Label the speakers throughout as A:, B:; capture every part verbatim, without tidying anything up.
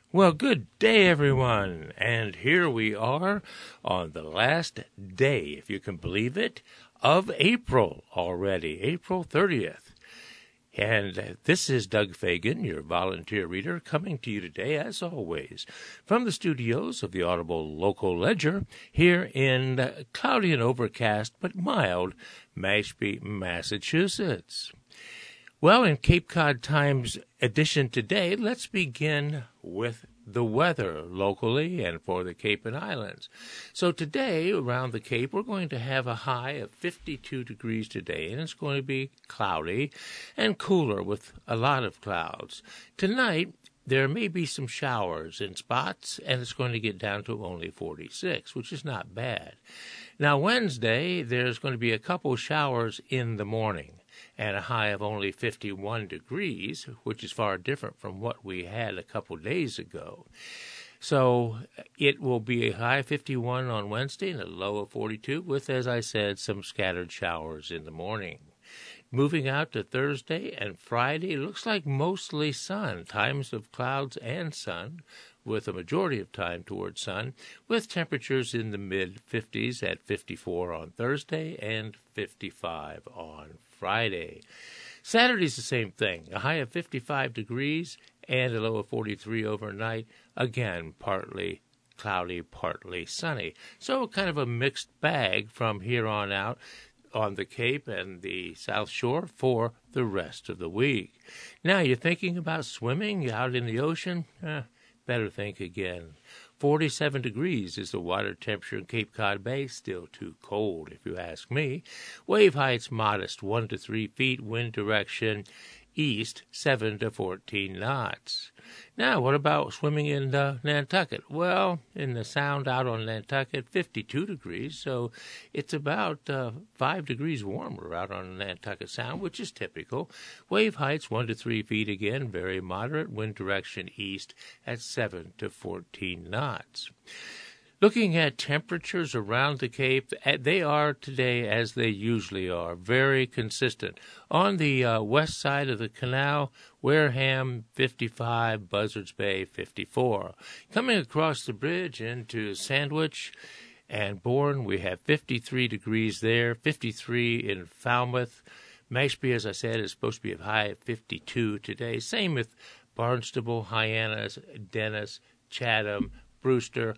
A: Well, good day, everyone. And here we are on the last day, if you can believe it, of April already, April thirtieth. And this is Doug Fagan, your volunteer reader, coming to you today, as always, from the studios of the Audible Local Ledger here in cloudy and overcast but mild Mashpee, Massachusetts. Well, in Cape Cod Times edition today, let's begin with the weather locally and for the Cape and Islands. So today, around the Cape, we're going to have a high of fifty-two degrees today, and it's going to be cloudy and cooler with a lot of clouds. Tonight, there may be some showers in spots, and it's going to get down to only forty-six, which is not bad. Now, Wednesday, there's going to be a couple showers in the morning, and a high of only fifty-one degrees, which is far different from what we had a couple days ago. So it will be a high of fifty-one on Wednesday and a low of forty-two, with, as I said, some scattered showers in the morning. Moving out to Thursday and Friday, it looks like mostly sun, times of clouds and sun, with a majority of time towards sun, with temperatures in the mid-fifties at fifty-four on Thursday and fifty-five on Friday. Saturday's the same thing, a high of fifty-five degrees and a low of forty-three overnight, again, partly cloudy, partly sunny. So kind of a mixed bag from here on out on the Cape and the South Shore for the rest of the week. Now, you're thinking about swimming out in the ocean? Eh, better think again. forty-seven degrees is the water temperature in Cape Cod Bay. Still too cold, if you ask me. Wave heights modest, one to three feet. Wind direction east, seven to fourteen knots. Now, what about swimming in uh, Nantucket? Well, in the Sound out on Nantucket, fifty-two degrees, so it's about uh, five degrees warmer out on Nantucket Sound, which is typical. Wave heights, one to three feet again, very moderate. Wind direction east at seven to fourteen knots. Looking at temperatures around the Cape, they are today, as they usually are, very consistent. On the uh, west side of the canal, Wareham, fifty-five, Buzzards Bay, fifty-four. Coming across the bridge into Sandwich and Bourne, we have fifty-three degrees there, fifty-three in Falmouth. Mashpee, as I said, is supposed to be a high of fifty-two today. Same with Barnstable, Hyannis, Dennis, Chatham, Brewster,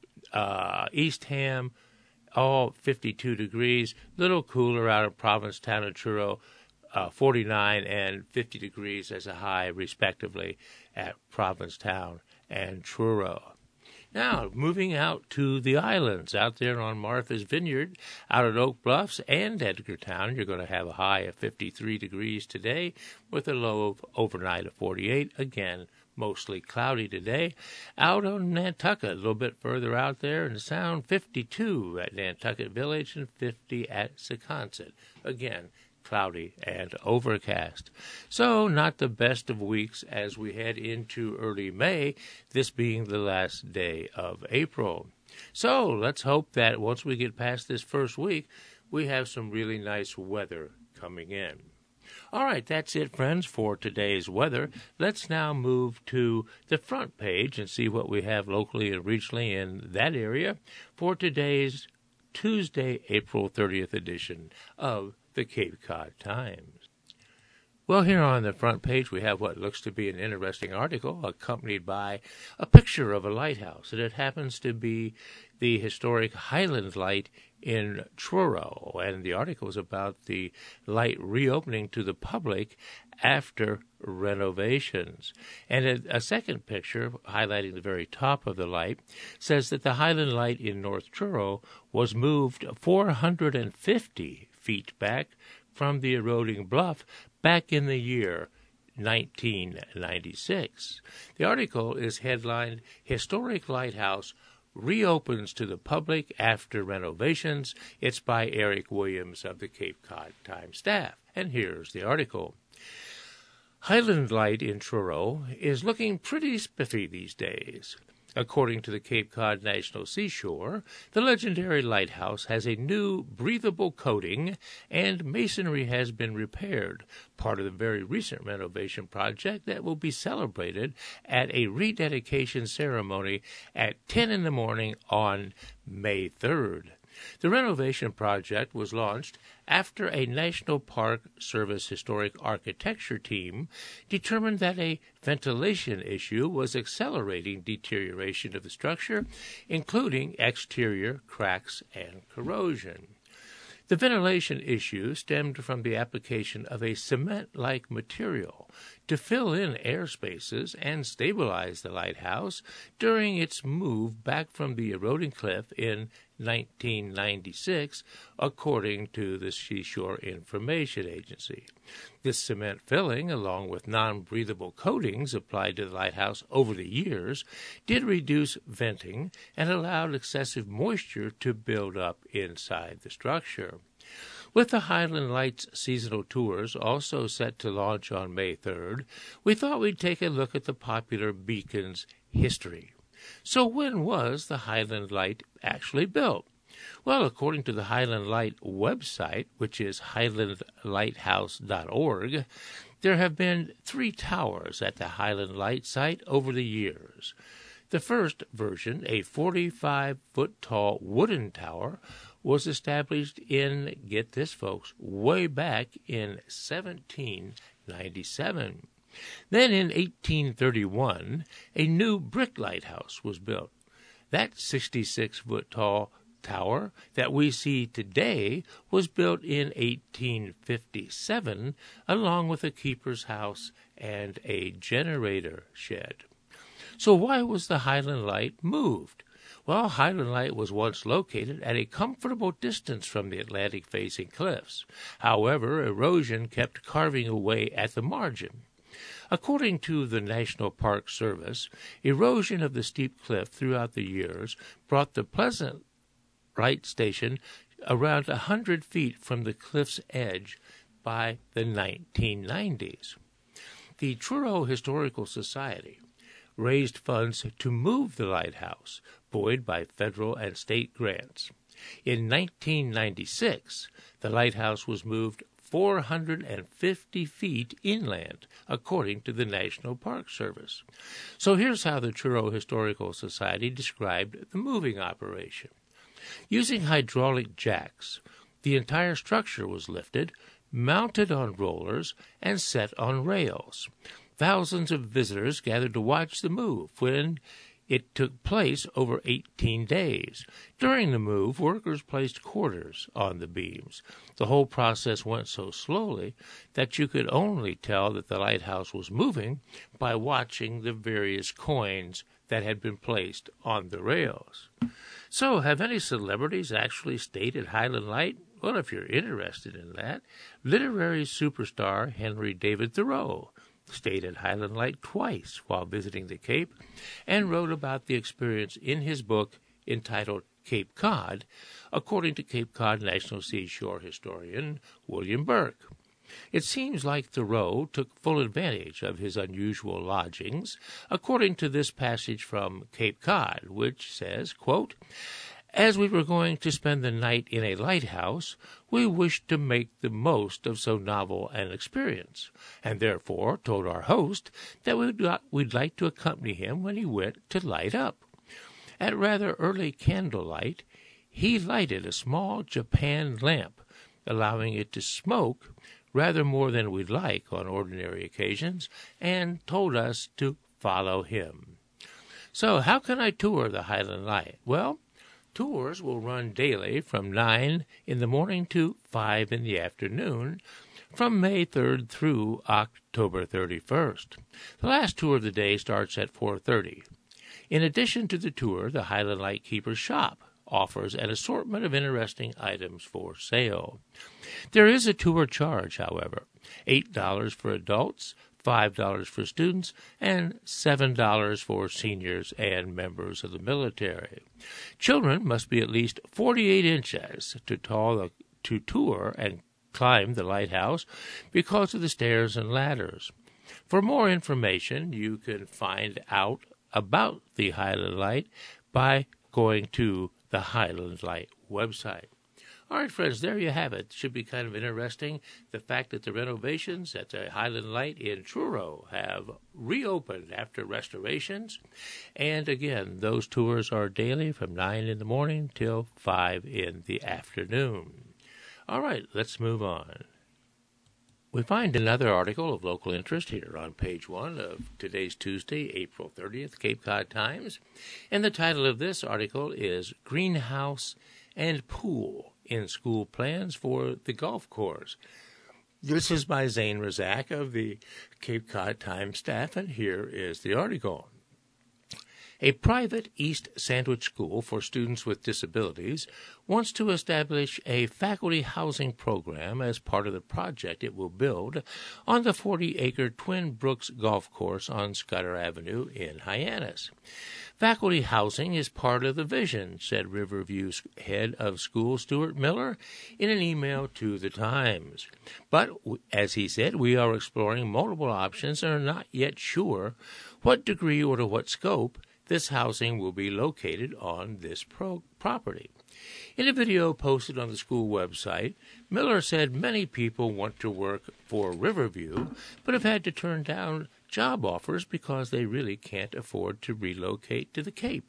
A: Uh, Eastham, all fifty-two degrees. Little cooler out of Provincetown and Truro, uh, forty-nine and fifty degrees as a high, respectively, at Provincetown and Truro. Now, moving out to the islands, out there on Martha's Vineyard, out at Oak Bluffs and Edgartown, you're going to have a high of fifty-three degrees today, with a low of overnight of forty-eight. Again, mostly cloudy today. Out on Nantucket, a little bit further out there in the Sound, fifty-two at Nantucket Village and fifty at Secaucet. Again, cloudy and overcast. So not the best of weeks as we head into early May, this being the last day of April. So let's hope that once we get past this first week, we have some really nice weather coming in. All right, that's it, friends, for today's weather. Let's now move to the front page and see what we have locally and regionally in that area for today's Tuesday, April thirtieth edition of the Cape Cod Times. Well, here on the front page, we have what looks to be an interesting article accompanied by a picture of a lighthouse, and it happens to be the historic Highland Light in Truro, and the article is about the light reopening to the public after renovations. And a, a second picture, highlighting the very top of the light, says that the Highland Light in North Truro was moved four hundred fifty feet back from the eroding bluff back in the year nineteen ninety-six. The article is headlined, Historic Lighthouse Reopens to the Public After Renovations. It's by Eric Williams of the Cape Cod Times staff. And here's the article. Highland Light in Truro is looking pretty spiffy these days. According to the Cape Cod National Seashore, the legendary lighthouse has a new breathable coating and masonry has been repaired, part of the very recent renovation project that will be celebrated at a rededication ceremony at ten in the morning on May third. The renovation project was launched after a National Park Service historic architecture team determined that a ventilation issue was accelerating deterioration of the structure, including exterior cracks and corrosion. The ventilation issue stemmed from the application of a cement-like material to fill in air spaces and stabilize the lighthouse during its move back from the eroding cliff in nineteen ninety-six, according to the Seashore Information Agency. This cement filling, along with non-breathable coatings applied to the lighthouse over the years, did reduce venting and allowed excessive moisture to build up inside the structure. With the Highland Lights seasonal tours also set to launch on May third, we thought we'd take a look at the popular beacon's history. So when was the Highland Light actually built? Well, according to the Highland Light website, which is highland lighthouse dot org, there have been three towers at the Highland Light site over the years. The first version, a forty-five foot tall wooden tower, was established in, get this folks, way back in seventeen ninety-seven. Then in eighteen thirty-one, a new brick lighthouse was built. That sixty-six foot tall tower that we see today was built in eighteen fifty-seven, along with a keeper's house and a generator shed. So why was the Highland Light moved? Well, Highland Light was once located at a comfortable distance from the Atlantic-facing cliffs. However, erosion kept carving away at the margin. According to the National Park Service, erosion of the steep cliff throughout the years brought the Pleasant Light Station around a hundred feet from the cliff's edge by the nineteen nineties. The Truro Historical Society raised funds to move the lighthouse, buoyed by federal and state grants. In nineteen ninety-six, the lighthouse was moved four hundred fifty feet inland, according to the National Park Service. So here's how the Truro Historical Society described the moving operation. Using hydraulic jacks, the entire structure was lifted, mounted on rollers, and set on rails. Thousands of visitors gathered to watch the move when it took place over eighteen days. During the move, workers placed quarters on the beams. The whole process went so slowly that you could only tell that the lighthouse was moving by watching the various coins that had been placed on the rails. So, have any celebrities actually stayed at Highland Light? Well, if you're interested in that, literary superstar Henry David Thoreau stayed at Highland Light twice while visiting the Cape and wrote about the experience in his book entitled Cape Cod, according to Cape Cod National Seashore historian William Burke. It seems like Thoreau took full advantage of his unusual lodgings, according to this passage from Cape Cod, which says, quote, "As we were going to spend the night in a lighthouse, we wished to make the most of so novel an experience, and therefore told our host that we'd, we'd like to accompany him when he went to light up. At rather early candlelight, he lighted a small Japan lamp, allowing it to smoke rather more than we'd like on ordinary occasions, and told us to follow him." So how can I tour the Highland Light? Well, tours will run daily from nine in the morning to five in the afternoon from May third through October thirty-first. The last tour of the day starts at four thirty. In addition to the tour, the Highland Light Keeper's Shop offers an assortment of interesting items for sale. There is a tour charge, however, eight dollars for adults, five dollars for students, and seven dollars for seniors and members of the military. Children must be at least forty-eight inches to, tall, to tour and climb the lighthouse because of the stairs and ladders. For more information, you can find out about the Highland Light by going to the Highland Light website. All right, friends, there you have it. Should be kind of interesting. The fact that the renovations at the Highland Light in Truro have reopened after restorations. And again, those tours are daily from nine in the morning till five in the afternoon. All right, let's move on. We find another article of local interest here on page one of today's Tuesday, April thirtieth, Cape Cod Times. And the title of this article is Greenhouse and Pool in School Plans for the Golf Course. This is by Zane Razak of the Cape Cod Times staff, and here is the article. A private East Sandwich school for students with disabilities wants to establish a faculty housing program as part of the project it will build on the forty-acre Twin Brooks Golf Course on Scudder Avenue in Hyannis. Faculty housing is part of the vision, said Riverview's head of school, Stuart Miller, in an email to the Times. But, as he said, we are exploring multiple options and are not yet sure what degree or to what scope this housing will be located on this pro- property. In a video posted on the school website, Miller said many people want to work for Riverview but have had to turn down job offers because they really can't afford to relocate to the Cape.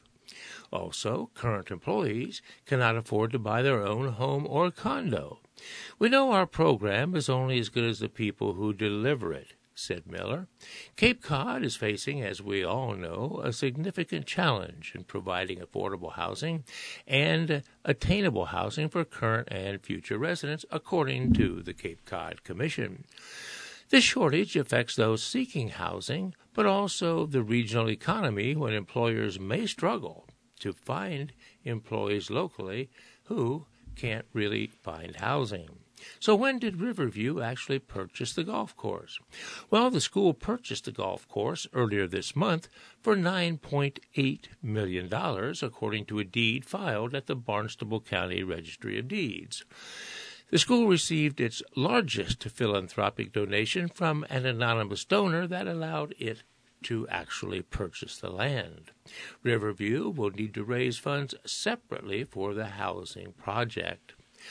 A: Also, current employees cannot afford to buy their own home or condo. We know our program is only as good as the people who deliver it, said Miller. Cape Cod is facing, as we all know, a significant challenge in providing affordable housing and attainable housing for current and future residents, according to the Cape Cod Commission. This shortage affects those seeking housing, but also the regional economy when employers may struggle to find employees locally who can't really find housing. So when did Riverview actually purchase the golf course? Well, the school purchased the golf course earlier this month for nine point eight million dollars, according to a deed filed at the Barnstable County Registry of Deeds. The school received its largest philanthropic donation from an anonymous donor that allowed it to actually purchase the land. Riverview will need to raise funds separately for the housing project.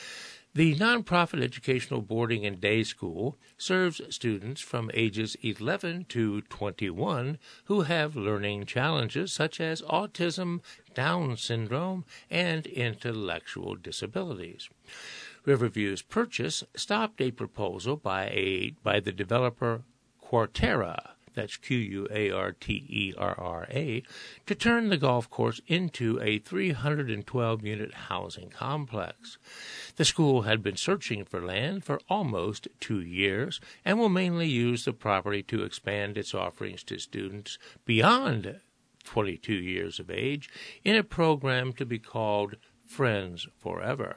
A: The nonprofit educational boarding and day school serves students from ages eleven to twenty-one who have learning challenges such as autism, Down syndrome, and intellectual disabilities. Riverview's purchase stopped a proposal by a by the developer Quarterra, that's Q U A R T E R R A, to turn the golf course into a three hundred twelve unit housing complex. The school had been searching for land for almost two years and will mainly use the property to expand its offerings to students beyond twenty-two years of age in a program to be called Friends Forever.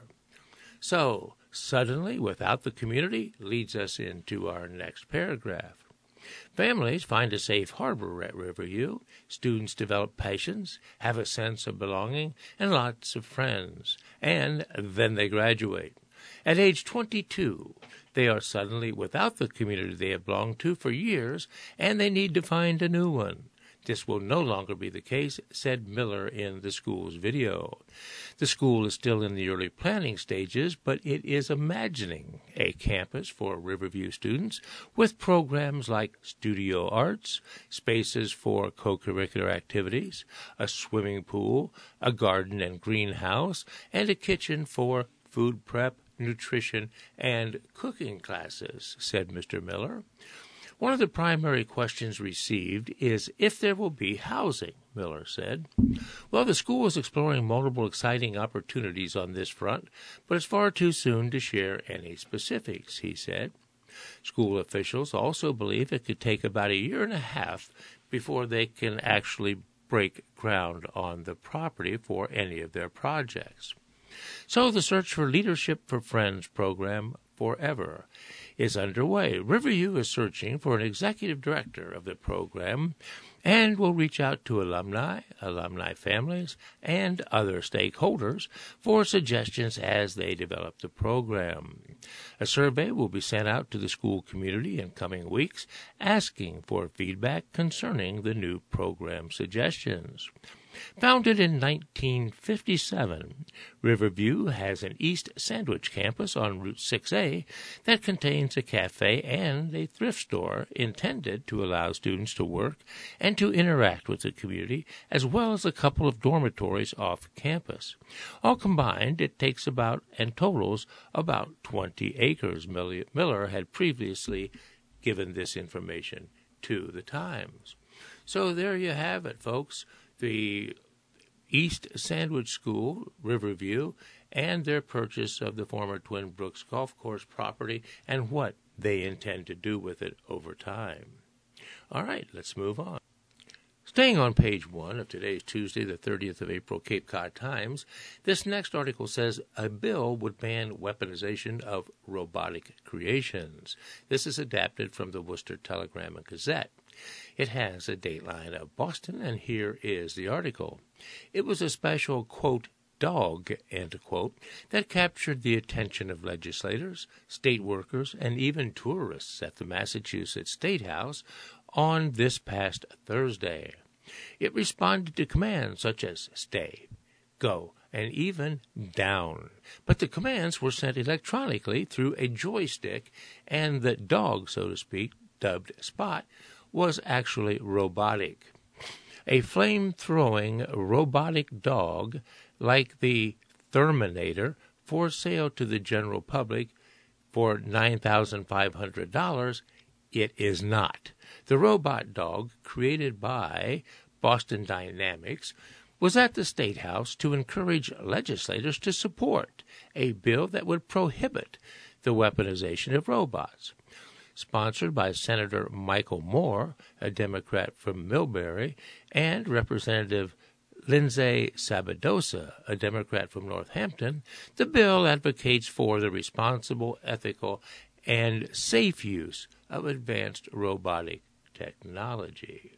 A: So, suddenly, without the community, leads us into our next paragraph. Families find a safe harbor at Riverview. Students develop passions, have a sense of belonging, and lots of friends. And then they graduate. At age twenty-two, they are suddenly without the community they have belonged to for years, and they need to find a new one. This will no longer be the case, said Miller in the school's video. The school is still in the early planning stages, but it is imagining a campus for Riverview students with programs like studio arts, spaces for co-curricular activities, a swimming pool, a garden and greenhouse, and a kitchen for food prep, nutrition, and cooking classes, said Mister Miller. One of the primary questions received is if there will be housing, Miller said. Well, the school is exploring multiple exciting opportunities on this front, but it's far too soon to share any specifics, he said. School officials also believe it could take about a year and a half before they can actually break ground on the property for any of their projects. So the Search for Leadership for Friends program, Forever, is underway. Riverview is searching for an executive director of the program and will reach out to alumni, alumni families, and other stakeholders for suggestions as they develop the program. A survey will be sent out to the school community in coming weeks asking for feedback concerning the new program suggestions. Founded in nineteen fifty-seven, Riverview has an East Sandwich campus on Route six A that contains a cafe and a thrift store intended to allow students to work and to interact with the community, as well as a couple of dormitories off campus. All combined, it takes about and totals about twenty acres. Miller had previously given this information to the Times. So there you have it, folks. The East Sandwich School, Riverview, and their purchase of the former Twin Brooks Golf Course property and what they intend to do with it over time. All right, let's move on. Staying on page one of today's Tuesday, the thirtieth of April, Cape Cod Times, this next article says a bill would ban weaponization of robotic creations. This is adapted from the Worcester Telegram and Gazette. It has a dateline of Boston, and here is the article. It was a special, quote, dog, end quote, that captured the attention of legislators, state workers, and even tourists at the Massachusetts State House on this past Thursday. It responded to commands such as stay, go, and even down. But the commands were sent electronically through a joystick, and the dog, so to speak, dubbed Spot, was actually robotic. A flame-throwing robotic dog like the Therminator for sale to the general public for nine thousand five hundred dollars, it is not. The robot dog, created by Boston Dynamics, was at the State House to encourage legislators to support a bill that would prohibit the weaponization of robots. Sponsored by Senator Michael Moore, a Democrat from Millbury, and Representative Lindsay Sabadosa, a Democrat from Northampton, the bill advocates for the responsible, ethical, and safe use of advanced robotic technology.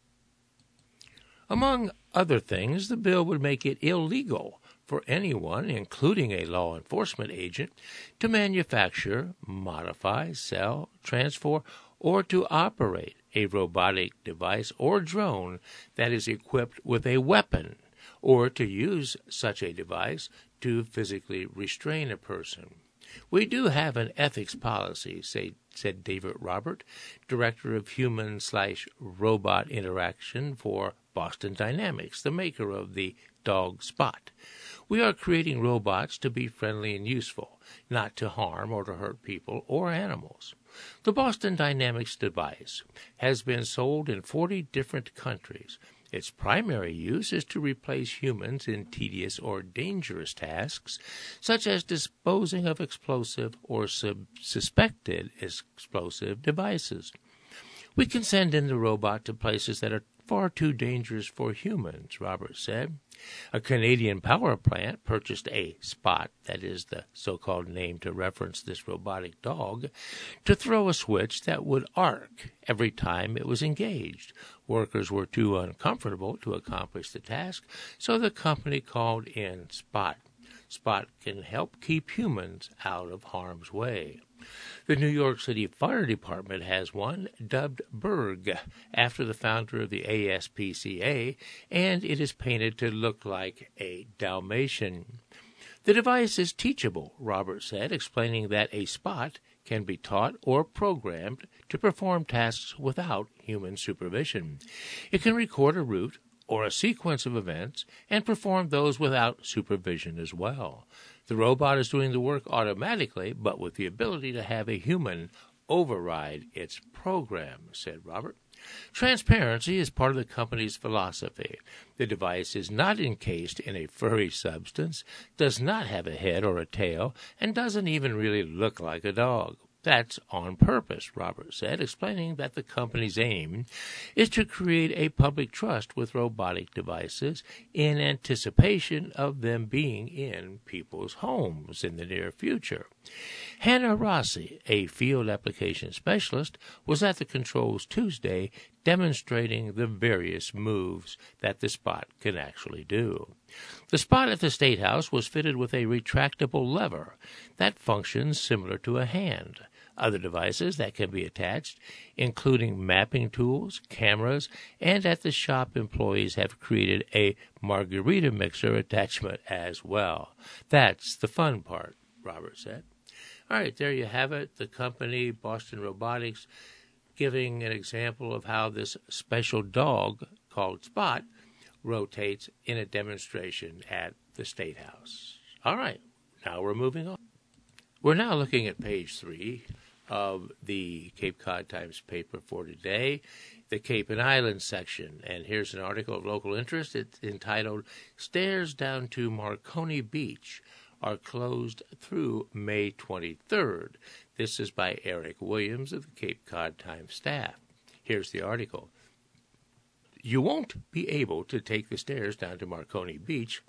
A: Among other things, the bill would make it illegal for anyone, including a law enforcement agent, to manufacture, modify, sell, transfer, or to operate a robotic device or drone that is equipped with a weapon, or to use such a device to physically restrain a person. We do have an ethics policy, say, said David Robert, Director of Human-slash-Robot Interaction for Boston Dynamics, the maker of the dog Spot. We are creating robots to be friendly and useful, not to harm or to hurt people or animals. The Boston Dynamics device has been sold in forty different countries. Its primary use is to replace humans in tedious or dangerous tasks, such as disposing of explosive or sub- suspected explosive devices. We can send in the robot to places that are far too dangerous for humans, Robert said. A Canadian power plant purchased a Spot, that is the so-called name to reference this robotic dog, to throw a switch that would arc every time it was engaged. Workers were too uncomfortable to accomplish the task, so the company called in Spot. Spot can help keep humans out of harm's way. The New York City Fire Department has one, dubbed Berg, after the founder of the A S P C A, and it is painted to look like a Dalmatian. The device is teachable, Robert said, explaining that a Spot can be taught or programmed to perform tasks without human supervision. It can record a route or a sequence of events and perform those without supervision as well. The robot is doing the work automatically, but with the ability to have a human override its program, said Robert. Transparency is part of the company's philosophy. The device is not encased in a furry substance, does not have a head or a tail, and doesn't even really look like a dog. That's on purpose, Robert said, explaining that the company's aim is to create a public trust with robotic devices in anticipation of them being in people's homes in the near future. Hannah Rossi, a field application specialist, was at the controls Tuesday demonstrating the various moves that the Spot can actually do. The Spot at the State House was fitted with a retractable lever that functions similar to a hand. Other devices that can be attached, including mapping tools, cameras, and at the shop employees have created a margarita mixer attachment as well. That's the fun part, Robert said. All right, there you have it. The company, Boston Robotics, giving an example of how this special dog called Spot rotates in a demonstration at the State House. All right, now we're moving on. We're now looking at page three of the Cape Cod Times paper for today, the Cape and Islands section. And here's an article of local interest. It's entitled, Stairs Down to Marconi Beach Are Closed Through May twenty-third. This is by Eric Williams of the Cape Cod Times staff. Here's the article. You won't be able to take the stairs down to Marconi Beach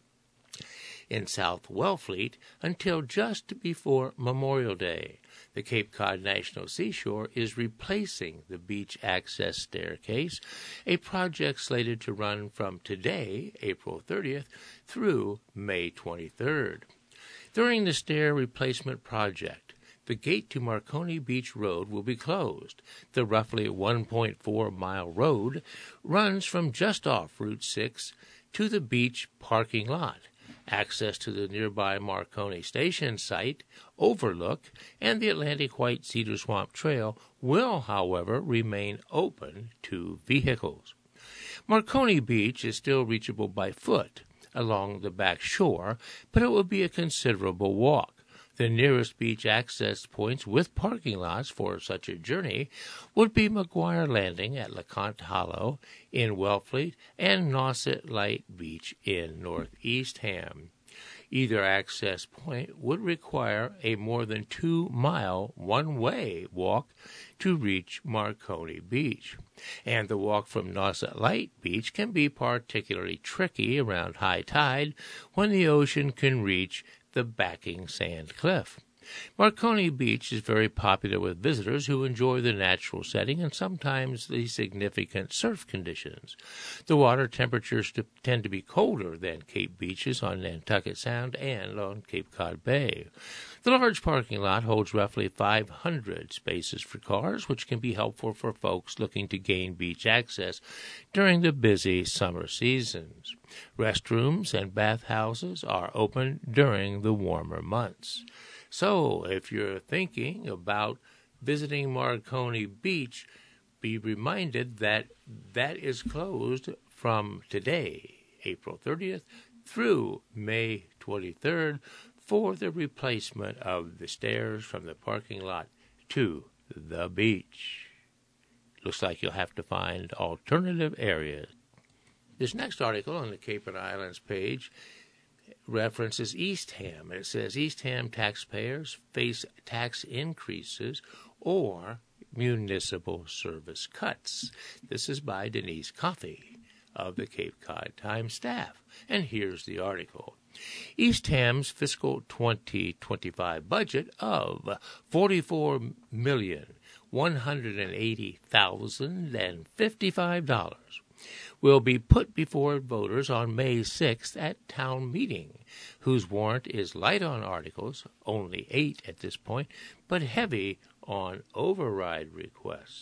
A: in South Wellfleet until just before Memorial Day. The Cape Cod National Seashore is replacing the beach access staircase, a project slated to run from today, April thirtieth, through May twenty-third. During the stair replacement project, the gate to Marconi Beach Road will be closed. The roughly one point four mile road runs from just off Route six to the beach parking lot. Access to the nearby Marconi Station site, Overlook, and the Atlantic White Cedar Swamp Trail will, however, remain open to vehicles. Marconi Beach is still reachable by foot along the back shore, but it will be a considerable walk. The nearest beach access points with parking lots for such a journey would be McGuire Landing at LeConte Hollow in Wellfleet and Nauset Light Beach in Northeast Ham. Either access point would require a more than two-mile one-way walk to reach Marconi Beach. And the walk from Nauset Light Beach can be particularly tricky around high tide when the ocean can reach the backing sand cliff. Marconi Beach is very popular with visitors who enjoy the natural setting and sometimes the significant surf conditions. The water temperatures tend to be colder than Cape beaches on Nantucket Sound and on Cape Cod Bay. The large parking lot holds roughly five hundred spaces for cars, which can be helpful for folks looking to gain beach access during the busy summer seasons. Restrooms and bathhouses are open during the warmer months. So, if you're thinking about visiting Marconi Beach, be reminded that that is closed from today, April thirtieth, through May twenty-third for the replacement of the stairs from the parking lot to the beach. Looks like you'll have to find alternative areas. This next article on the Cape and Islands page references East Ham. It says East Ham taxpayers face tax increases or municipal service cuts. This is by Denise Coffey of the Cape Cod Times staff. And here's the article. East Ham's fiscal twenty twenty-five budget of forty-four million one hundred eighty thousand fifty-five dollars will be put before voters on May sixth at town meeting, whose warrant is light on articles, only eight at this point, but heavy on override requests.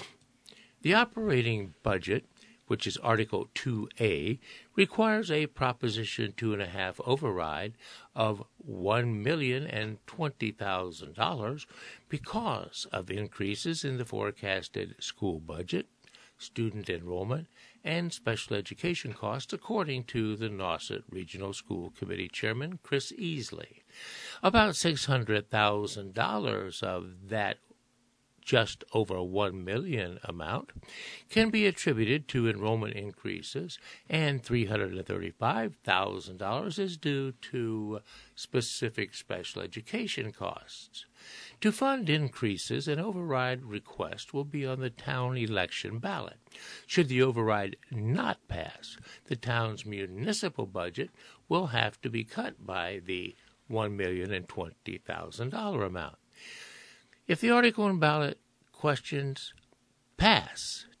A: The operating budget, which is Article two A, requires a Proposition two and a half override of one million twenty thousand dollars because of increases in the forecasted school budget, student enrollment, and special education costs, according to the Nauset Regional School Committee Chairman Chris Easley. About six hundred thousand dollars of that just over one million dollars amount can be attributed to enrollment increases, and three hundred thirty-five thousand dollars is due to specific special education costs. To fund increases, an override request will be on the town election ballot. Should the override not pass, the town's municipal budget will have to be cut by the one million twenty thousand dollars amount. If the article and ballot questions pass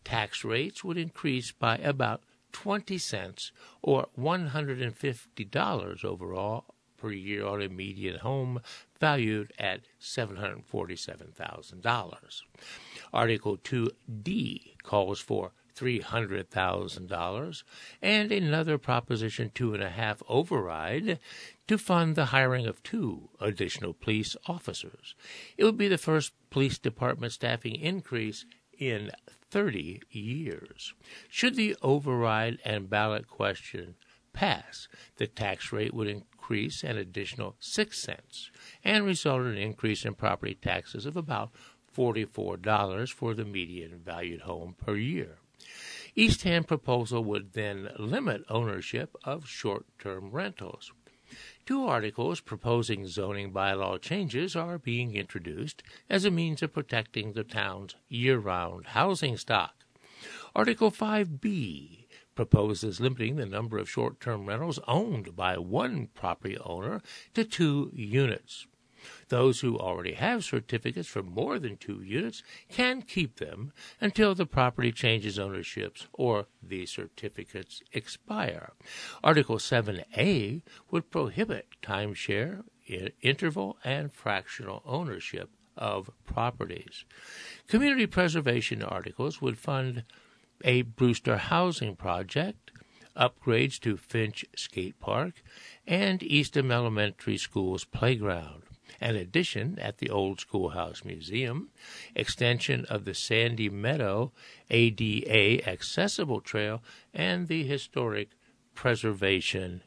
A: tax rates would increase by about twenty cents or one hundred fifty dollars overall per year on a median home valued at seven hundred forty-seven thousand dollars. Article two D calls for three hundred thousand dollars and another Proposition two and a half override to fund the hiring of two additional police officers. It would be the first police department staffing increase in thirty years. Should the override and ballot question pass, the tax rate would increase an additional six cents and result in an increase in property taxes of about forty-four dollars for the median valued home per year. Eastham's proposal would then limit ownership of short-term rentals. Two articles proposing zoning bylaw changes are being introduced as a means of protecting the town's year-round housing stock. Article five B proposes limiting the number of short-term rentals owned by one property owner to two units. Those who already have certificates for more than two units can keep them until the property changes ownerships or the certificates expire. Article seven A would prohibit timeshare, interval, and fractional ownership of properties. Community preservation articles would fund a Brewster housing project, upgrades to Finch Skate Park, and Eastham Elementary School's playground. An addition at the Old Schoolhouse Museum, extension of the Sandy Meadow A D A accessible trail, and the historic preservation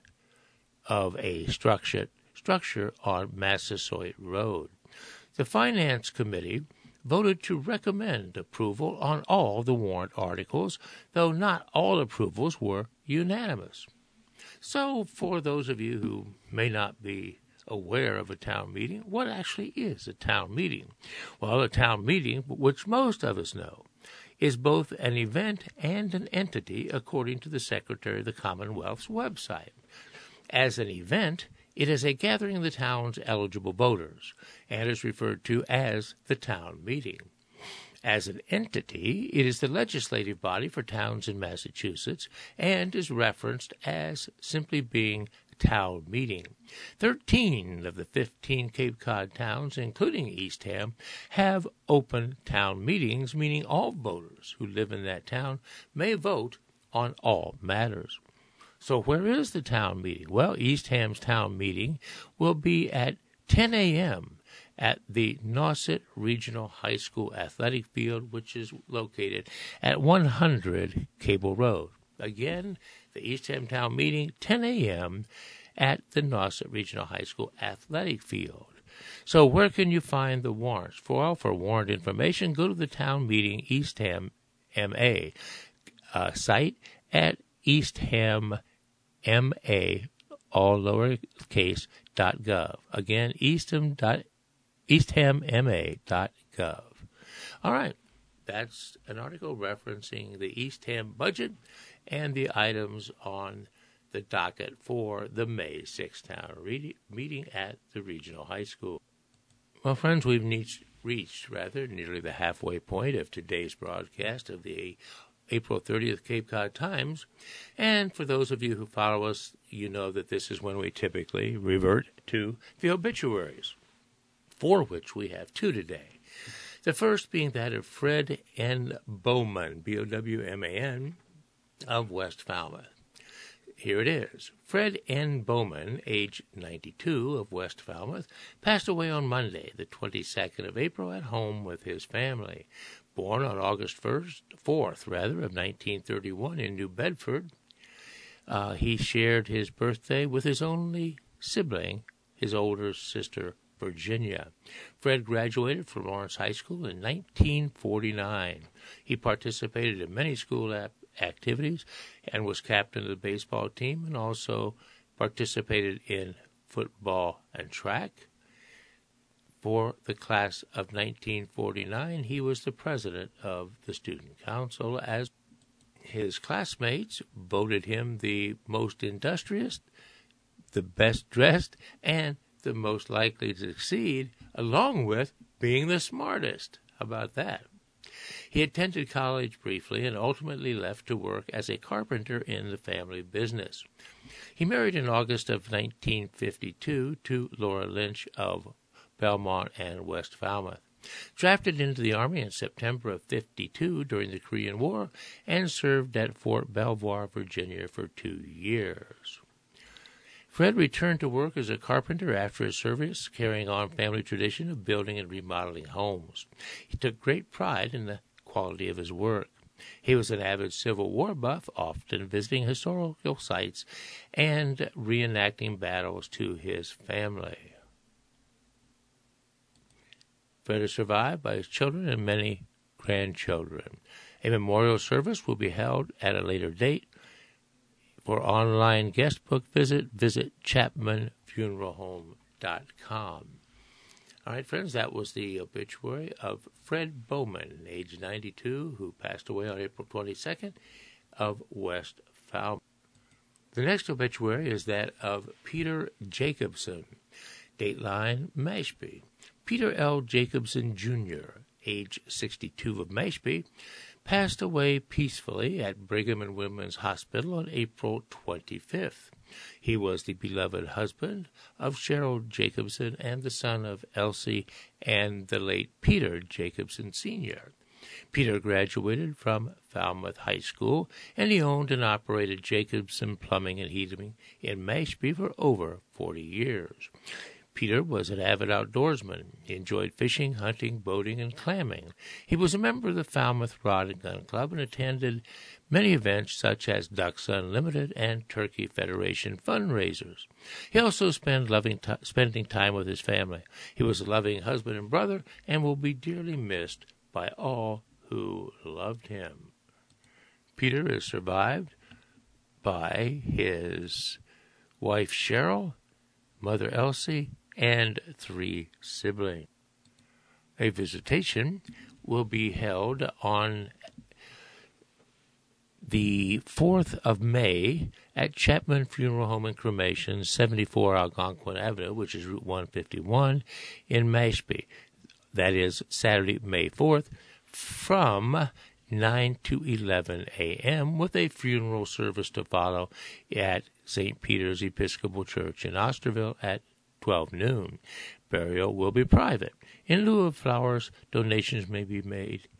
A: of a structure, structure on Massasoit Road. The Finance Committee voted to recommend approval on all the warrant articles, though not all approvals were unanimous. So, for those of you who may not be aware of a town meeting, what actually is a town meeting? Well, a town meeting, which most of us know, is both an event and an entity according to the Secretary of the Commonwealth's website. As an event, it is a gathering of the town's eligible voters and is referred to as the town meeting. As an entity, it is the legislative body for towns in Massachusetts and is referenced as simply being town meeting. Thirteen of the fifteen Cape Cod towns, including Eastham, have open town meetings, meaning all voters who live in that town may vote on all matters. So where is the town meeting? Well, Eastham's town meeting will be at ten a.m. at the Nauset Regional High School Athletic Field, which is located at one hundred Cable Road. Again, the Eastham Town Meeting, ten a.m. at the Nauset Regional High School Athletic Field. So where can you find the warrants? For all for warrant information, go to the Town Meeting Eastham M A uh, site at Eastham M A, all lowercase, dot gov. Again, Eastham dot Eastham M A dot gov. All right, that's an article referencing the Eastham budget and the items on the docket for the May sixth town re- meeting at the regional high school. Well, friends, we've reached, reached rather nearly the halfway point of today's broadcast of the April thirtieth Cape Cod Times. And for those of you who follow us, you know that this is when we typically revert to the obituaries, for which we have two today. The first being that of Fred N. Bowman, B O W M A N, of West Falmouth. Here it is. Fred N. Bowman, age ninety-two, of West Falmouth, passed away on Monday, the twenty-second of April, at home with his family. Born on August first, fourth, rather, of nineteen thirty-one in New Bedford, uh, he shared his birthday with his only sibling, his older sister, Virginia. Fred graduated from Lawrence High School in nineteen forty-nine. He participated in many school ap- activities and was captain of the baseball team and also participated in football and track. For the class of nineteen forty-nine, he was the president of the student council, as his classmates voted him the most industrious, the best dressed, and the most likely to succeed, along with being the smartest. How about that? He attended college briefly and ultimately left to work as a carpenter in the family business. He married in August of nineteen fifty-two to Laura Lynch of Belmont and West Falmouth. Drafted into the Army in September of fifty-two during the Korean War and served at Fort Belvoir, Virginia for two years. Fred returned to work as a carpenter after his service, carrying on family tradition of building and remodeling homes. He took great pride in the quality of his work. He was an avid Civil War buff, often visiting historical sites and reenacting battles to his family. Fred is survived by his children and many grandchildren. A memorial service will be held at a later date. For online guest book visit, visit chapman funeral home dot com. All right, friends, that was the obituary of Fred Bowman, age ninety-two, who passed away on April twenty-second of West Falmouth. The next obituary is that of Peter Jacobson, dateline Mashpee. Peter L. Jacobson, Junior, age sixty-two, of Mashpee, passed away peacefully at Brigham and Women's Hospital on April twenty-fifth. He was the beloved husband of Cheryl Jacobson and the son of Elsie and the late Peter Jacobson, Senior Peter graduated from Falmouth High School, and he owned and operated Jacobson Plumbing and Heating in Mashpee for over forty years. Peter was an avid outdoorsman. He enjoyed fishing, hunting, boating, and clamming. He was a member of the Falmouth Rod and Gun Club and attended many events such as Ducks Unlimited and Turkey Federation fundraisers. He also spent loving t- spending time with his family. He was a loving husband and brother and will be dearly missed by all who loved him. Peter is survived by his wife Cheryl, mother Elsie, and three siblings. A visitation will be held on the fourth of May at Chapman Funeral Home and Cremation, seventy-four Algonquin Avenue, which is Route one fifty-one in Mashpee. That is Saturday, May fourth, from nine to eleven a.m. with a funeral service to follow at Saint Peter's Episcopal Church in Osterville at twelve noon. Burial will be private. In lieu of flowers, donations may be made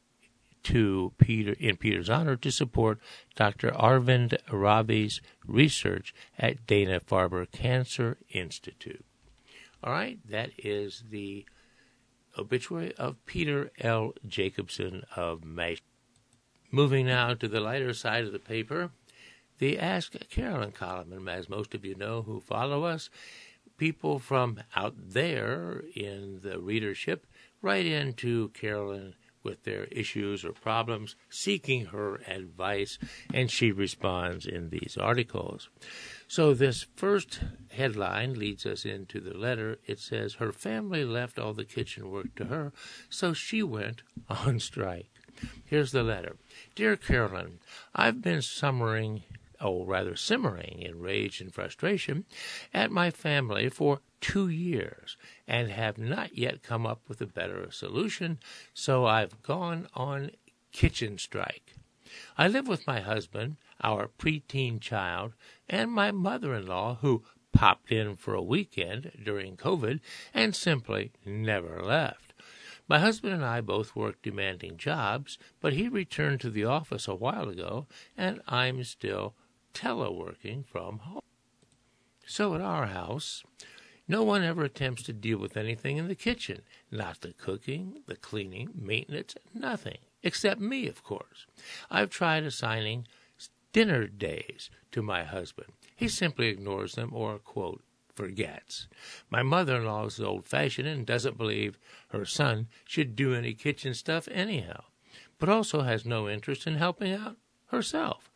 A: to Peter in Peter's honor to support Doctor Arvind Ravi's research at Dana-Farber Cancer Institute. All right, that is the obituary of Peter L. Jacobson of Mashpee. Moving now to the lighter side of the paper, the Ask Carolyn column. And as most of you know who follow us, people from out there in the readership write into Carolyn with their issues or problems, seeking her advice, and she responds in these articles. So this first headline leads us into the letter. It says, her family left all the kitchen work to her, so she went on strike. Here's the letter. Dear Carolyn, I've been summering, or rather simmering in rage and frustration at my family for two years and have not yet come up with a better solution, so I've gone on kitchen strike. I live with my husband, our preteen child, and my mother-in-law, who popped in for a weekend during COVID and simply never left. My husband and I both work demanding jobs, but he returned to the office a while ago, and I'm still teleworking from home. So at our house, no one ever attempts to deal with anything in the kitchen, not the cooking, the cleaning, maintenance, nothing, except me, of course. I've tried assigning dinner days to my husband. He simply ignores them or, quote, forgets. My mother-in-law is old-fashioned and doesn't believe her son should do any kitchen stuff anyhow, but also has no interest in helping out herself.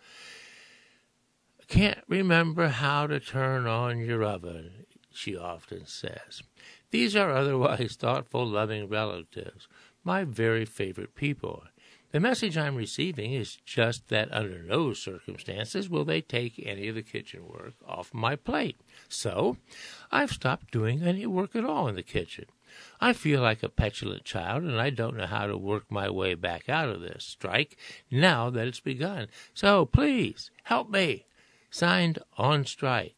A: Can't remember how to turn on your oven, she often says. These are otherwise thoughtful, loving relatives, my very favorite people. The message I'm receiving is just that under no circumstances will they take any of the kitchen work off my plate. So I've stopped doing any work at all in the kitchen. I feel like a petulant child, and I don't know how to work my way back out of this strike now that it's begun. So please help me. Signed, On Strike.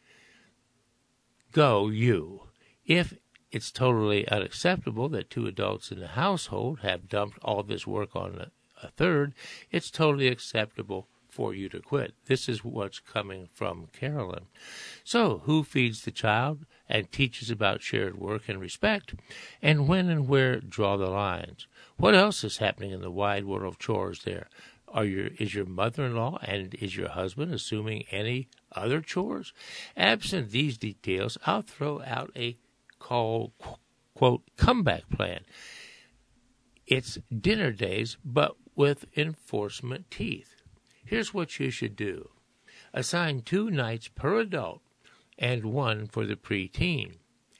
A: Go you. If it's totally unacceptable that two adults in the household have dumped all this work on a, a third, it's totally acceptable for you to quit. This is what's coming from Carolyn. So, who feeds the child and teaches about shared work and respect? And when and where draw the lines? What else is happening in the wide world of chores there? Are your is your mother-in-law and is your husband assuming any other chores? Absent these details, I'll throw out a call, quote, comeback plan. It's dinner days, but with enforcement teeth. Here's what you should do. Assign two nights per adult and one for the preteen.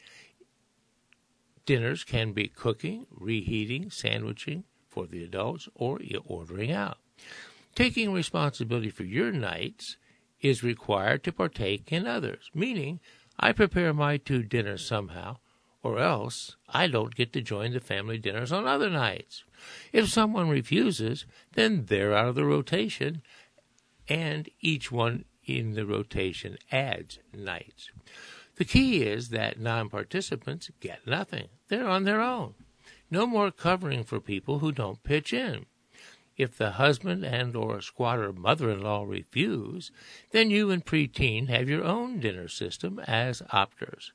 A: Dinners can be cooking, reheating, sandwiching for the adults, or ordering out. Taking responsibility for your nights is required to partake in others, meaning I prepare my two dinners somehow, or else I don't get to join the family dinners on other nights. If someone refuses, then they're out of the rotation, and each one in the rotation adds nights. The key is that non-participants get nothing. They're on their own. No more covering for people who don't pitch in. If the husband and or squatter mother-in-law refuse, then you and preteen have your own dinner system as opters.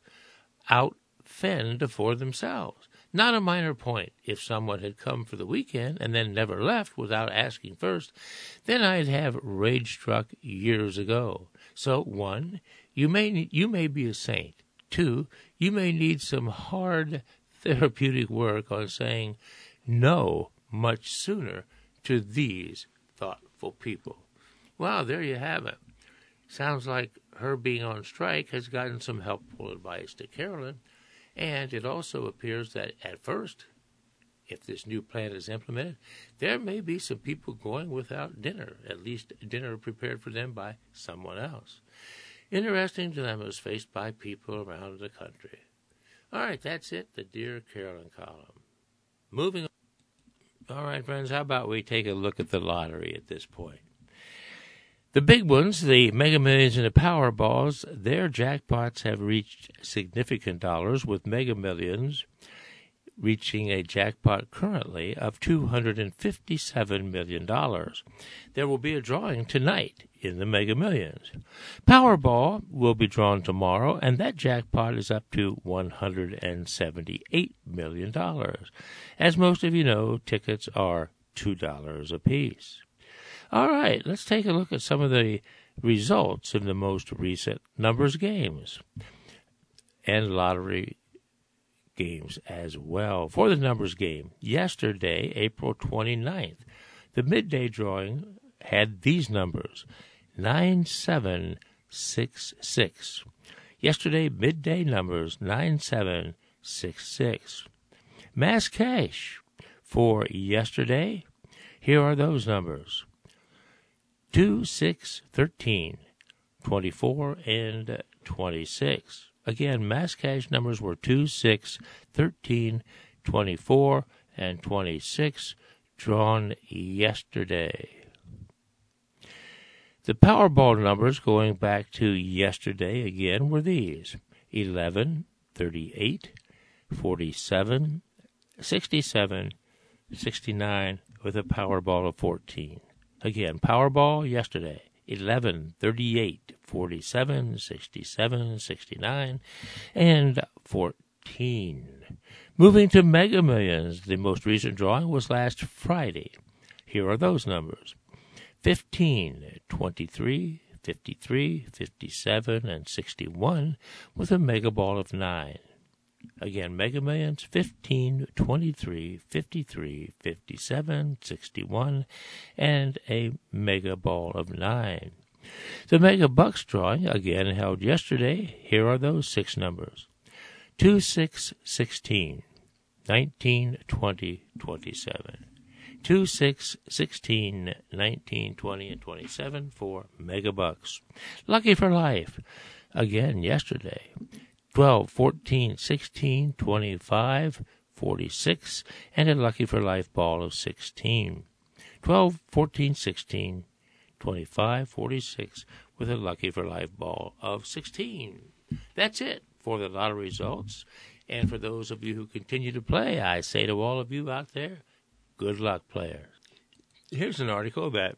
A: Outfend for themselves. Not a minor point. If someone had come for the weekend and then never left without asking first, then I'd have rage-struck years ago. So, one, you may you may be a saint. Two, you may need some hard therapeutic work on saying no much sooner to these thoughtful people. Well, there you have it. Sounds like her being on strike has gotten some helpful advice to Carolyn. And it also appears that at first, if this new plan is implemented, there may be some people going without dinner, at least dinner prepared for them by someone else. Interesting dilemmas faced by people around the country. All right, that's it, the Dear Carolyn column. Moving on. All right, friends, how about we take a look at the lottery at this point? The big ones, the Mega Millions and the Powerballs, their jackpots have reached significant dollars, with Mega Millions reaching a jackpot currently of two hundred fifty-seven million dollars. There will be a drawing tonight in the Mega Millions. Powerball will be drawn tomorrow, and that jackpot is up to one hundred seventy-eight million dollars. As most of you know, tickets are two dollars apiece. All right, let's take a look at some of the results in the most recent numbers games and lottery games as well. For the numbers game, yesterday, April twenty-ninth, the midday drawing had these numbers: nine seven six six. Yesterday, midday numbers, nine seven six six. Mass cash for yesterday, here are those numbers: two, six, thirteen, twenty-four, and twenty-six. Again, mass cash numbers were two, six, thirteen, twenty-four, and twenty-six, drawn yesterday. The Powerball numbers going back to yesterday again were these: eleven, thirty-eight, forty-seven, sixty-seven, sixty-nine, with a Powerball of fourteen. Again, Powerball yesterday, eleven, thirty-eight, forty-seven, sixty-seven, sixty-nine, and fourteen. Moving to Mega Millions, the most recent drawing was last Friday. Here are those numbers: fifteen, twenty-three, fifty-three, fifty-seven, and sixty-one, with a Mega Ball of nine. Again, Mega Millions, fifteen, twenty-three, fifty-three, fifty-seven, sixty-one, and a Mega Ball of nine. The Mega Bucks drawing, again held yesterday. Here are those six numbers: two, six, sixteen, nineteen, twenty, twenty-seven. two, six, sixteen, nineteen, twenty, and twenty-seven for Mega Bucks. Lucky for life, again yesterday: twelve, fourteen, sixteen, twenty-five, forty-six, and a Lucky for Life ball of sixteen. twelve, fourteen, sixteen, twenty-five, forty-six, with a Lucky for Life ball of sixteen. That's it for the lottery results. And for those of you who continue to play, I say to all of you out there, good luck, players. Here's an article that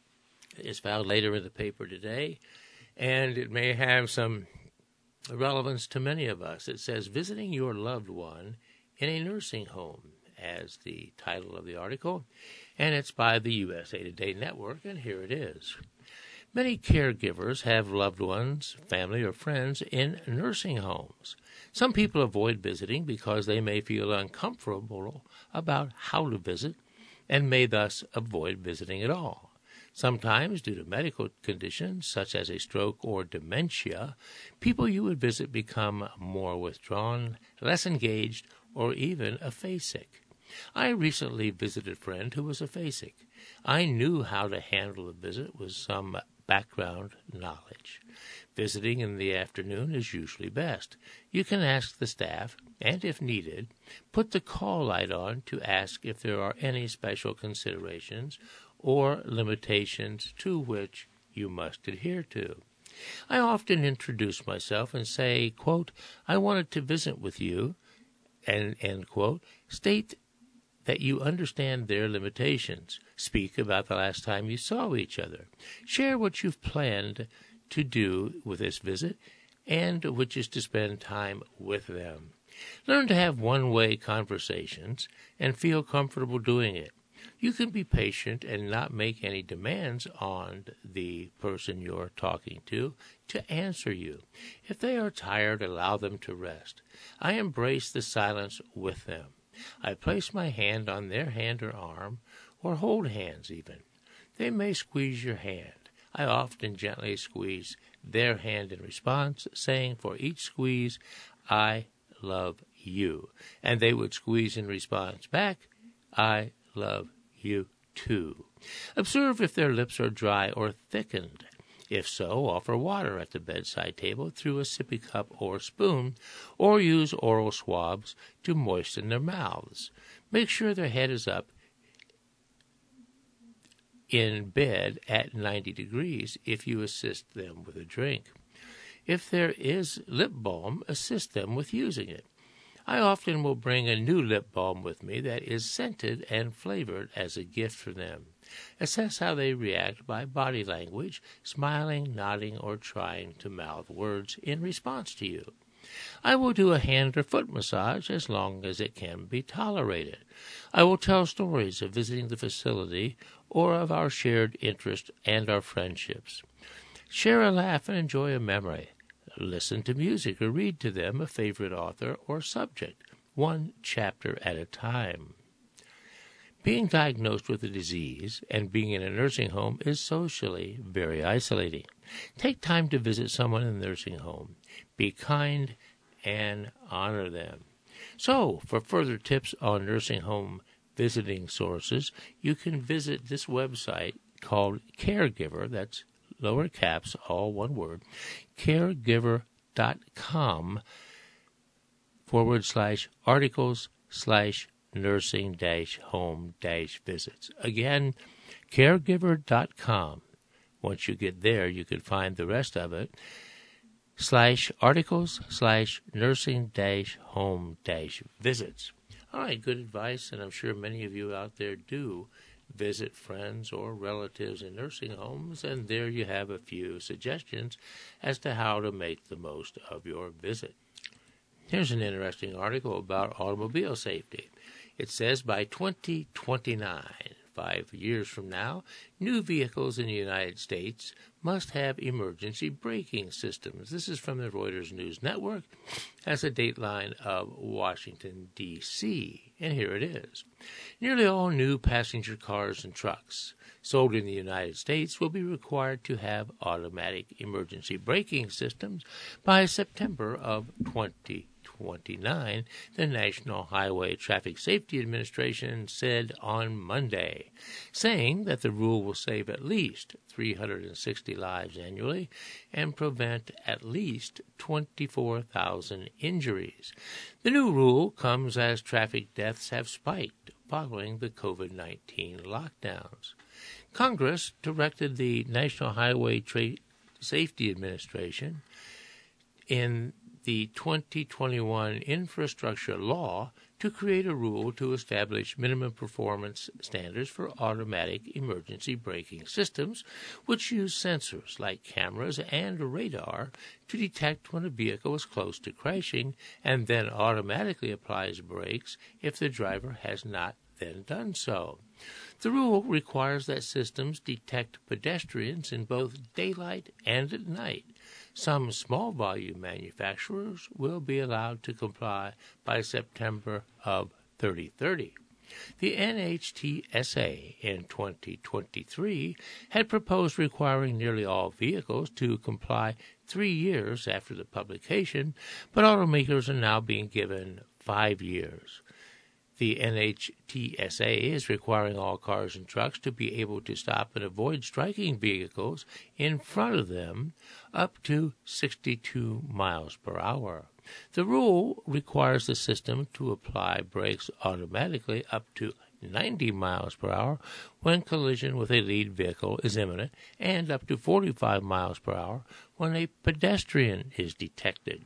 A: is found later in the paper today, and it may have some relevance to many of us. It says, visiting your loved one in a nursing home, as the title of the article, and it's by the U S A Today Network, and here it is. Many caregivers have loved ones, family, or friends in nursing homes. Some people avoid visiting because they may feel uncomfortable about how to visit and may thus avoid visiting at all. Sometimes, due to medical conditions such as a stroke or dementia, people you would visit become more withdrawn, less engaged, or even aphasic. I recently visited a friend who was aphasic. I knew how to handle the visit with some background knowledge. Visiting in the afternoon is usually best. You can ask the staff, and if needed, put the call light on to ask if there are any special considerations or limitations to which you must adhere to. I often introduce myself and say, quote, I wanted to visit with you, and, end quote, state that you understand their limitations. Speak about the last time you saw each other. Share what you've planned to do with this visit, and which is to spend time with them. Learn to have one-way conversations and feel comfortable doing it. You can be patient and not make any demands on the person you're talking to to answer you. If they are tired, allow them to rest. I embrace the silence with them. I place my hand on their hand or arm, or hold hands even. They may squeeze your hand. I often gently squeeze their hand in response, saying for each squeeze, I love you. And they would squeeze in response back, I love you too. Observe if their lips are dry or thickened. If so, offer water at the bedside table through a sippy cup or spoon, or use oral swabs to moisten their mouths. Make sure their head is up in bed at ninety degrees if you assist them with a drink. If there is lip balm, assist them with using it. I often will bring a new lip balm with me that is scented and flavored as a gift for them. Assess how they react by body language, smiling, nodding, or trying to mouth words in response to you. I will do a hand or foot massage as long as it can be tolerated. I will tell stories of visiting the facility or of our shared interest and our friendships. Share a laugh and enjoy a memory. Listen to music or read to them a favorite author or subject, one chapter at a time. Being diagnosed with a disease and being in a nursing home is socially very isolating. Take time to visit someone in a nursing home. Be kind and honor them. So, for further tips on nursing home visiting sources, you can visit this website called Caregiver. That's lower caps, all one word, caregiver.com forward slash articles slash nursing dash home dash visits. Again, caregiver.com. Once you get there, you can find the rest of it, slash articles slash nursing dash home dash visits. All right, good advice, and I'm sure many of you out there do visit friends or relatives in nursing homes, and there you have a few suggestions as to how to make the most of your visit. Here's an interesting article about automobile safety. It says by twenty twenty-nine, five years from now, new vehicles in the United States must have emergency braking systems. This is from the Reuters News Network as a dateline of Washington, D C, and here it is. Nearly all new passenger cars and trucks sold in the United States will be required to have automatic emergency braking systems by September of twenty twenty-nine, the National Highway Traffic Safety Administration said on Monday, saying that the rule will save at least three hundred sixty lives annually and prevent at least twenty-four thousand injuries. The new rule comes as traffic deaths have spiked following the COVID nineteen lockdowns. Congress directed the National Highway Tra- Safety Administration in the twenty twenty-one infrastructure law to create a rule to establish minimum performance standards for automatic emergency braking systems, which use sensors like cameras and radar to detect when a vehicle is close to crashing and then automatically applies brakes if the driver has not then done so. The rule requires that systems detect pedestrians in both daylight and at night. Some small volume manufacturers will be allowed to comply by September of thirty thirty. The N H T S A in twenty twenty-three had proposed requiring nearly all vehicles to comply three years after the publication, but automakers are now being given five years. The N H T S A is requiring all cars and trucks to be able to stop and avoid striking vehicles in front of them up to sixty-two miles per hour. The rule requires the system to apply brakes automatically up to ninety miles per hour when collision with a lead vehicle is imminent and up to forty-five miles per hour when a pedestrian is detected.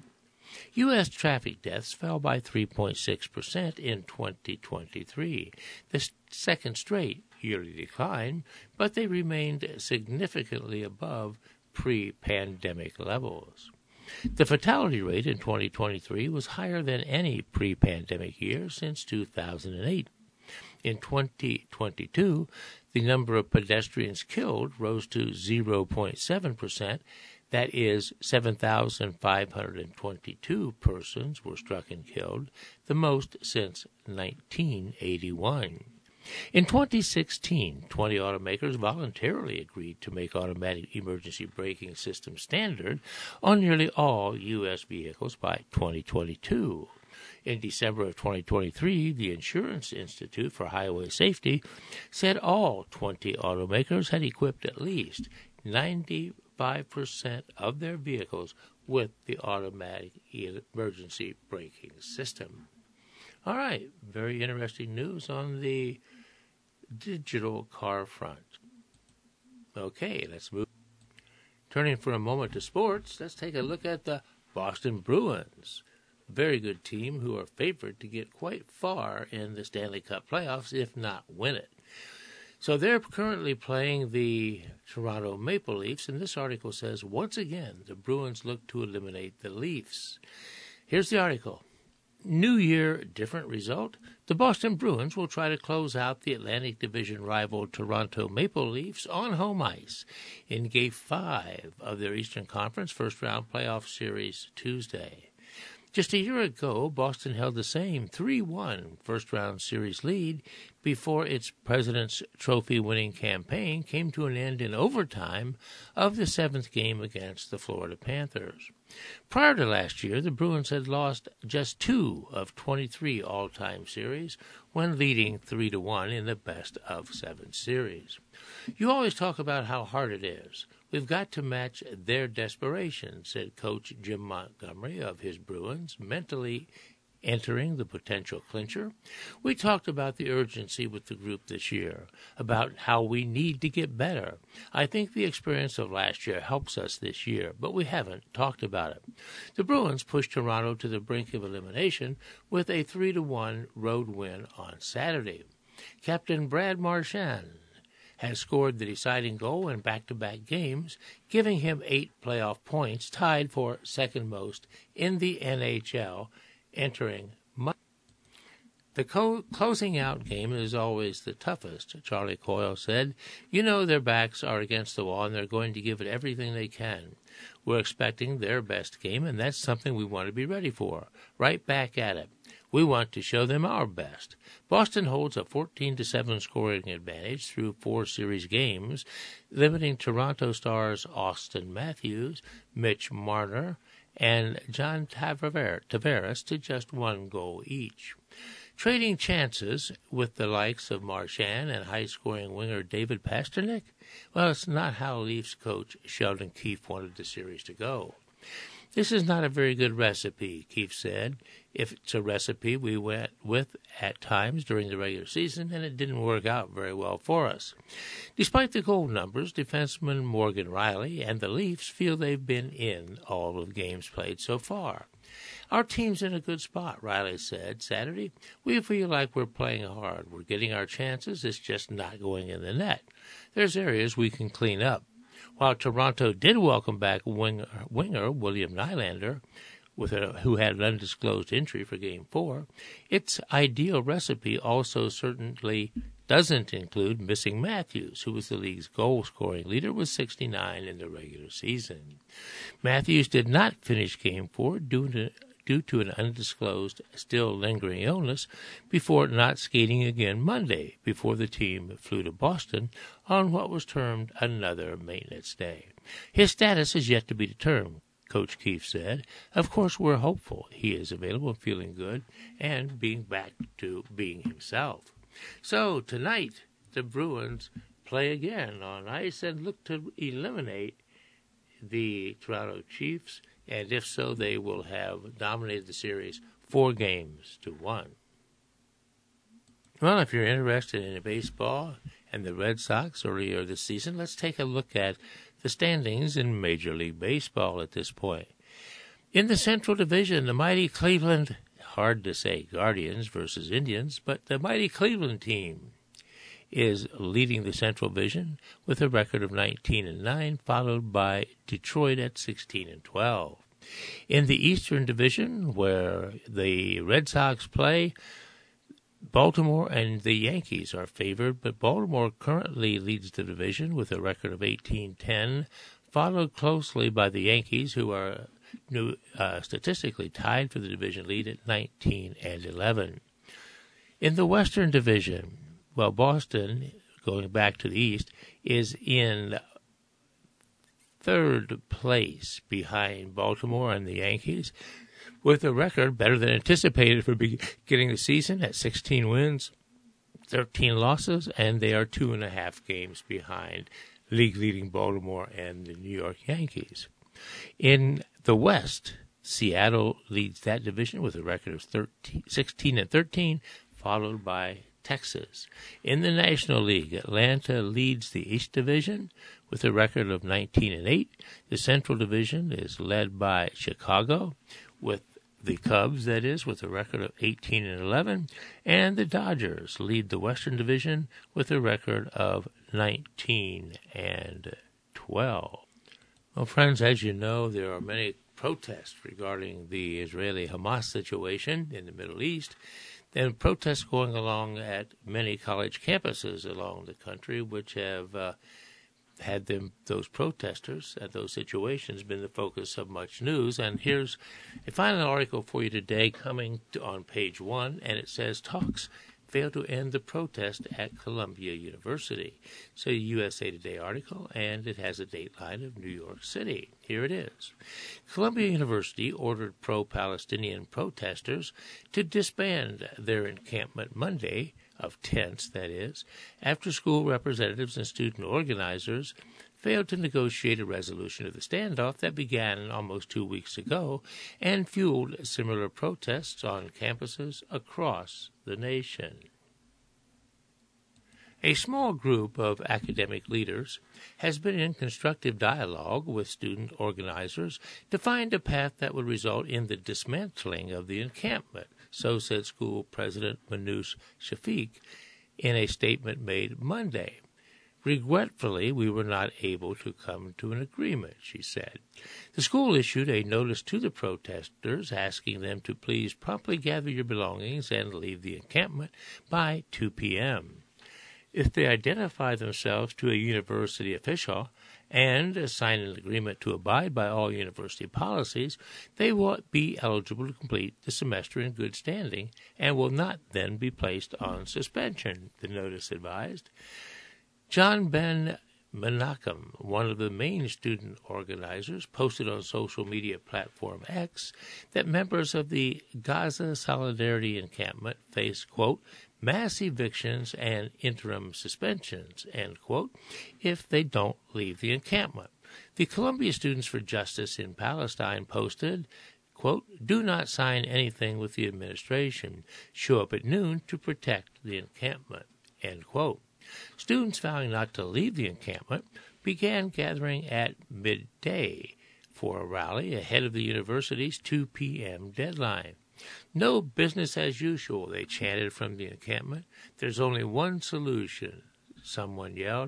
A: U S traffic deaths fell by three point six percent in twenty twenty-three, the second straight yearly decline, but they remained significantly above pre-pandemic levels. The fatality rate in twenty twenty-three was higher than any pre-pandemic year since two thousand eight. In twenty twenty-two, the number of pedestrians killed rose to zero point seven percent. That is, seven thousand five hundred twenty-two persons were struck and killed, the most since nineteen eighty-one. In twenty sixteen, twenty automakers voluntarily agreed to make automatic emergency braking system standard on nearly all U S vehicles by twenty twenty-two. In December of twenty twenty-three, the Insurance Institute for Highway Safety said all twenty automakers had equipped at least ninety-five percent of their vehicles with the automatic emergency braking system. All right, very interesting news on the digital car front. Okay, let's move. Turning for a moment to sports, let's take a look at the Boston Bruins. A very good team who are favored to get quite far in the Stanley Cup playoffs, if not win it. So they're currently playing the Toronto Maple Leafs, and this article says, once again, the Bruins look to eliminate the Leafs. Here's the article. New year, different result. The Boston Bruins will try to close out the Atlantic Division rival Toronto Maple Leafs on home ice in Game five of their Eastern Conference first-round playoff series Tuesday. Just a year ago, Boston held the same three one first-round series lead before its President's Trophy-winning campaign came to an end in overtime of the seventh game against the Florida Panthers. Prior to last year, the Bruins had lost just two of twenty-three all-time series when leading three to one in the best-of-seven series. You always talk about how hard it is. We've got to match their desperation, said Coach Jim Montgomery of his Bruins, mentally entering the potential clincher. We talked about the urgency with the group this year, about how we need to get better. I think the experience of last year helps us this year, but we haven't talked about it. The Bruins pushed Toronto to the brink of elimination with a three to one road win on Saturday. Captain Brad Marchand has scored the deciding goal in back-to-back games, giving him eight playoff points, tied for second most in the N H L, entering Monday. The co- closing out game is always the toughest, Charlie Coyle said. You know their backs are against the wall and they're going to give it everything they can. We're expecting their best game, and that's something we want to be ready for. Right back at it. We want to show them our best. Boston holds a fourteen to seven scoring advantage through four series games, limiting Toronto stars Austin Matthews, Mitch Marner, and John Tavares to just one goal each. Trading chances with the likes of Marchand and high-scoring winger David Pastrnak? Well, it's not how Leafs coach Sheldon Keefe wanted the series to go. This is not a very good recipe, Keefe said. If it's a recipe we went with at times during the regular season, and it didn't work out very well for us. Despite the goal numbers, defenseman Morgan Rielly and the Leafs feel they've been in all of the games played so far. Our team's in a good spot, Rielly said Saturday. We feel like we're playing hard. We're getting our chances. It's just not going in the net. There's areas we can clean up. While Toronto did welcome back winger, winger William Nylander, with a, who had an undisclosed injury for Game four, its ideal recipe also certainly doesn't include missing Matthews, who was the league's goal-scoring leader with sixty-nine in the regular season. Matthews did not finish Game four due to, due to an undisclosed, still lingering illness before not skating again Monday, before the team flew to Boston on what was termed another maintenance day. His status is yet to be determined, Coach Keefe said. Of course, we're hopeful he is available and feeling good and being back to being himself. So tonight, the Bruins play again on ice and look to eliminate the Toronto Chiefs, and if so, they will have dominated the series four games to one. Well, if you're interested in baseball and the Red Sox earlier this season, let's take a look at the standings in Major League Baseball at this point. In the Central Division, the mighty Cleveland, hard to say Guardians versus Indians, but the mighty Cleveland team is leading the Central Division with a record of nineteen and nine, followed by Detroit at sixteen and twelve. In the Eastern Division, where the Red Sox play, Baltimore and the Yankees are favored, but Baltimore currently leads the division with a record of eighteen ten, followed closely by the Yankees, who are new, uh, statistically tied for the division lead at nineteen and eleven. In the Western Division, well, Boston, going back to the East, is in third place behind Baltimore and the Yankees, with a record better than anticipated for beginning the season at sixteen wins, thirteen losses, and they are two and a half games behind league-leading Baltimore and the New York Yankees. In the West, Seattle leads that division with a record of thirteen, sixteen and thirteen, followed by Texas. In the National League, Atlanta leads the East Division with a record of nineteen and eight. The Central Division is led by Chicago, with the Cubs, that is, with a record of eighteen and eleven, and the Dodgers lead the Western Division with a record of nineteen and twelve. Well, friends, as you know, there are many protests regarding the Israeli-Hamas situation in the Middle East, and protests going along at many college campuses along the country, which have uh, had them, those protesters at those situations, been the focus of much news. And here's a final article for you today coming to, on page one, and it says, talks failed to end the protest at Columbia University. It's a U S A Today article, and it has a dateline of New York City. Here it is. Columbia University ordered pro-Palestinian protesters to disband their encampment Monday, of tents, that is, after school representatives and student organizers failed to negotiate a resolution of the standoff that began almost two weeks ago and fueled similar protests on campuses across the nation. A small group of academic leaders has been in constructive dialogue with student organizers to find a path that would result in the dismantling of the encampment, so said school president Manoush Shafiq in a statement made Monday. Regretfully, we were not able to come to an agreement, she said. The school issued a notice to the protesters asking them to please promptly gather your belongings and leave the encampment by two p.m. If they identify themselves to a university official and sign an agreement to abide by all university policies, they will be eligible to complete the semester in good standing and will not then be placed on suspension, the notice advised. John Ben Menachem, one of the main student organizers, posted on social media platform X that members of the Gaza Solidarity Encampment face, quote, mass evictions and interim suspensions, end quote, if they don't leave the encampment. The Columbia Students for Justice in Palestine posted, quote, do not sign anything with the administration. Show up at noon to protect the encampment, end quote. Students vowing not to leave the encampment began gathering at midday for a rally ahead of the university's two p.m. deadline. No business as usual, they chanted from the encampment. There's only one solution, someone yelled,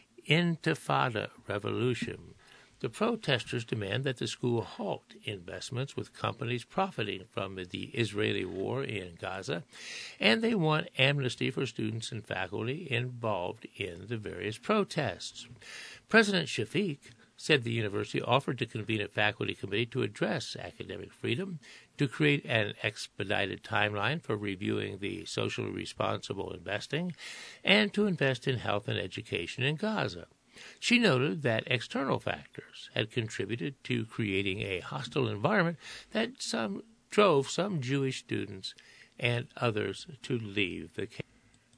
A: Intifada revolution. The protesters demand that the school halt investments with companies profiting from the Israeli war in Gaza, and they want amnesty for students and faculty involved in the various protests. President Shafiq said the university offered to convene a faculty committee to address academic freedom, to create an expedited timeline for reviewing the socially responsible investing, and to invest in health and education in Gaza. She noted that external factors had contributed to creating a hostile environment that some drove some Jewish students and others to leave the camp.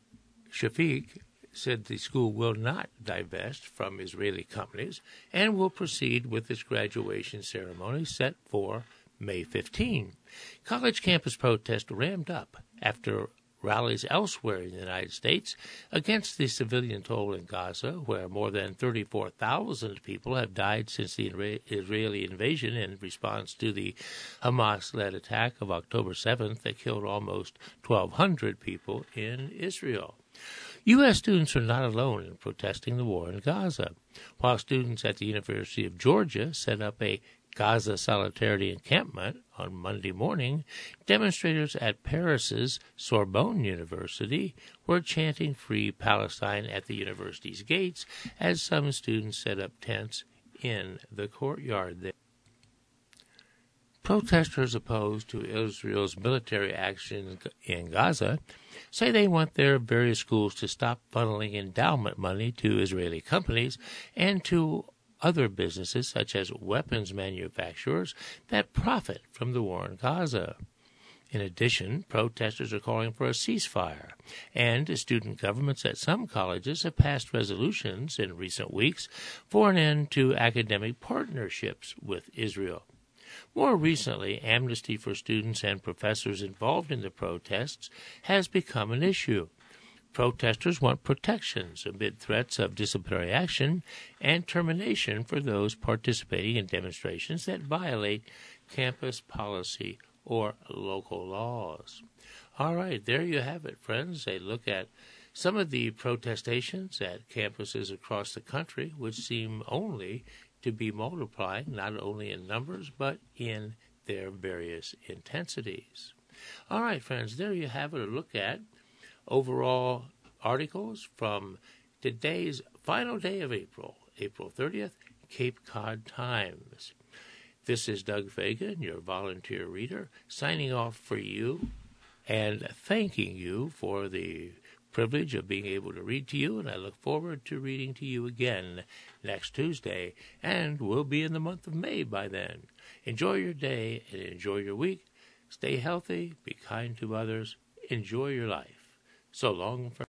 A: Shafiq said the school will not divest from Israeli companies and will proceed with its graduation ceremony set for May fifteenth. College campus protests ramped up after rallies elsewhere in the United States against the civilian toll in Gaza, where more than thirty-four thousand people have died since the Israeli invasion in response to the Hamas-led attack of October seventh that killed almost twelve hundred people in Israel. U S students are not alone in protesting the war in Gaza. While students at the University of Georgia set up a Gaza Solidarity Encampment on Monday morning, demonstrators at Paris's Sorbonne University were chanting Free Palestine at the university's gates as some students set up tents in the courtyard there. Protesters opposed to Israel's military action in Gaza say they want their various schools to stop funneling endowment money to Israeli companies and to other businesses, such as weapons manufacturers, that profit from the war in Gaza. In addition, protesters are calling for a ceasefire, and student governments at some colleges have passed resolutions in recent weeks for an end to academic partnerships with Israel. More recently, amnesty for students and professors involved in the protests has become an issue. Protesters want protections amid threats of disciplinary action and termination for those participating in demonstrations that violate campus policy or local laws. All right, there you have it, friends. A look at some of the protestations at campuses across the country, which seem only to be multiplying, not only in numbers, but in their various intensities. All right, friends, there you have it, a look at overall articles from today's final day of April, April thirtieth, Cape Cod Times. This is Doug Fagan, your volunteer reader, signing off for you and thanking you for the privilege of being able to read to you, and I look forward to reading to you again next Tuesday, and we'll be in the month of May by then. Enjoy your day and enjoy your week. Stay healthy, be kind to others, enjoy your life. So long for